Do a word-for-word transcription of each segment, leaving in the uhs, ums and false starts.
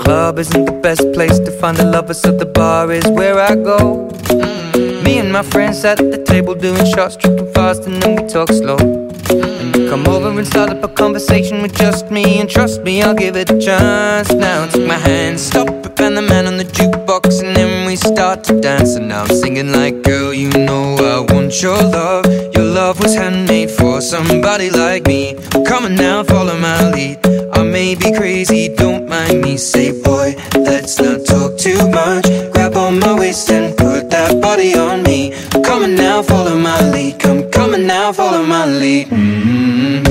club isn't the best place to find a lover, so the bar is where I go. Me and my friends at the table doing shots, tripping fast, and then we talk slow. And you come over and start up a conversation with just me, and trust me, I'll give it a chance. Now take my hand, stop it, and the man on the jukebox, and then we start to dance. And now I'm singing like, girl, you know I want your love. Your love was handmade for somebody like me. Come on now, follow my lead. I may be crazy, don't mind me. Say, boy, let's not talk too much. Grab on my waist and put that body on me. Come on now, follow my lead. Come, come on now, follow my lead. Mm-hmm.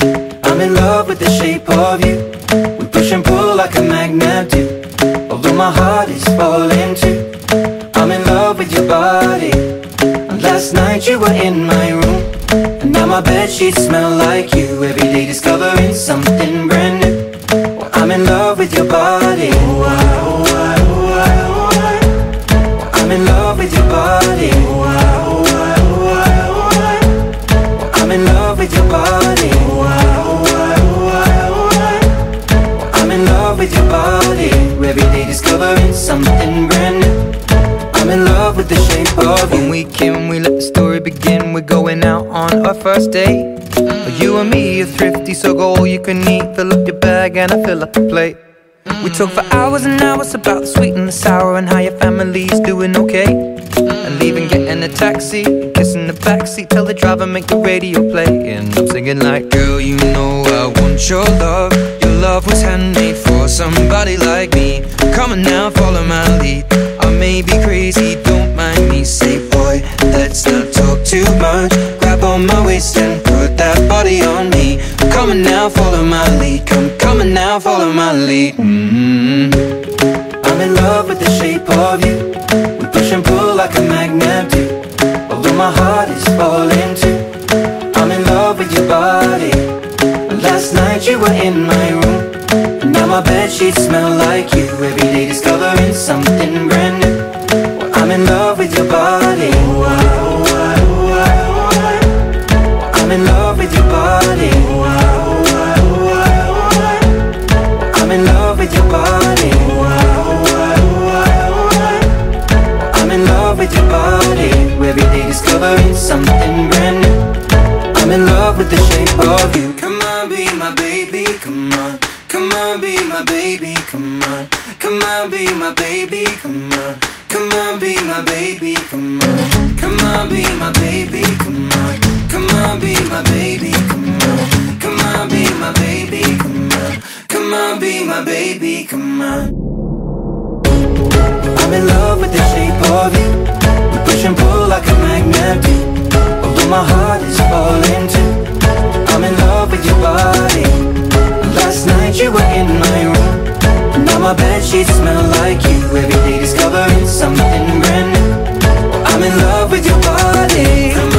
I'm in love with the shape of you. We push and pull like a magnet do. Although my heart is falling too. I'm in love with your body. And last night you were in my room, and now my bedsheets smell like you. Every day discovering something brand new. Well, I'm in love with your body. Oh, I, oh, I, oh, I, oh, I. Well, I'm in love with your body. Oh, I, oh, I, oh, I, oh, I. Well, I'm in love with your body. Oh, I, oh, I, oh, I, oh, I. Well, I'm in love with your body. Every day discovering something brand new. I'm in love with the shape of you. When we came, we let the story begin. We're going out on our first date. You and me are thrifty, so go all you can eat. Fill up your bag and I fill up the plate. We talk for hours and hours about the sweet and the sour, and how your family's doing okay. And leaving, getting a taxi, kissing the backseat, tell the driver make the radio play. And I'm singing like, girl, you know I want your love. Your love was handmade for somebody like me. Come on now, follow my lead. I may be crazy, don't mind me. Say, boy, let's not talk too much. Grab on my waist and put that body on me. Come on now, follow my lead. Come, come on now, follow my lead. Mm-hmm. I'm in love with the shape of you. We push and pull like a magnet do. Although my heart is falling too. I'm in love with your body. Last night you were in my room, and now my bedsheets smell like you. Every day discovering something brand new. Well, I'm in love with your body. Oh, I, oh, I, oh, I, oh, I. Well, I'm in love with your body. Oh, I, oh, I, oh, I, oh, I. Well, I'm in love with your body. Oh, I, oh, I, oh, I, oh, I. Well, I'm in love with your body. Every day discovering something brand new. I'm in love with the shape of you. Come on, be my baby, come on. Come on, be my baby, come on. Come on, be my baby, come on. Come on, be my baby, come on. Come on, be my baby, come on. Come on, be my baby, come on. Come on, be my baby, come on. Come on, be my baby, come on. I'm in love with the shape of you. We push and pull like a magnet do. Although my heart is falling too. I'm in love with your body. Last night you were in my room, and now my bedsheets smell like you. Every day discovering something brand new. I'm in love with your body.